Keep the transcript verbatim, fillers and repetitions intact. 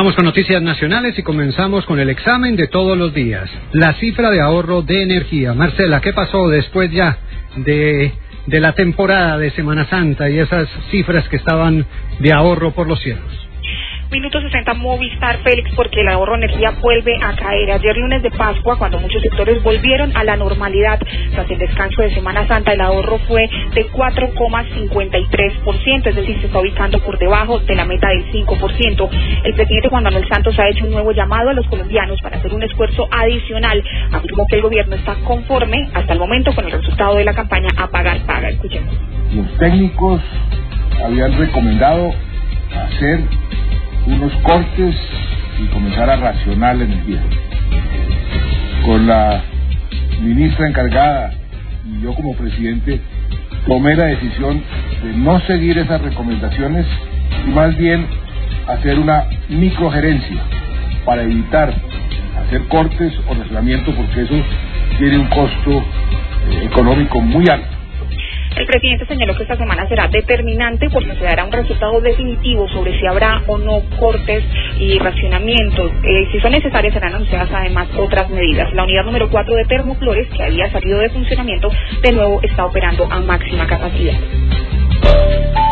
Vamos con noticias nacionales y comenzamos con el examen de todos los días. La cifra de ahorro de energía. Marcela, ¿qué pasó después ya de, de la temporada de Semana Santa y esas cifras que estaban de ahorro por los cielos? Minuto sesenta Movistar, Félix, porque el ahorro de energía vuelve a caer. Ayer lunes de Pascua, cuando muchos sectores volvieron a la normalidad tras el descanso de Semana Santa, el ahorro fue de cuatro coma cincuenta y tres por ciento, es decir, se está ubicando por debajo de la meta del cinco por ciento. El presidente Juan Manuel Santos ha hecho un nuevo llamado a los colombianos para hacer un esfuerzo adicional. Afirmó que el gobierno está conforme hasta el momento con el resultado de la campaña Apagar Paga. Escuchemos. Los técnicos habían recomendado hacer unos cortes y comenzar a racionar la energía. Con la ministra encargada y yo como presidente tomé la decisión de no seguir esas recomendaciones y más bien hacer una microgerencia para evitar hacer cortes o racionamiento, porque eso tiene un costo eh, económico muy alto. El presidente señaló que esta semana será determinante porque se dará un resultado definitivo sobre si habrá o no cortes y racionamientos. Eh, si son necesarias, serán anunciadas además otras medidas. La unidad número cuatro de Termoflores, que había salido de funcionamiento, de nuevo está operando a máxima capacidad.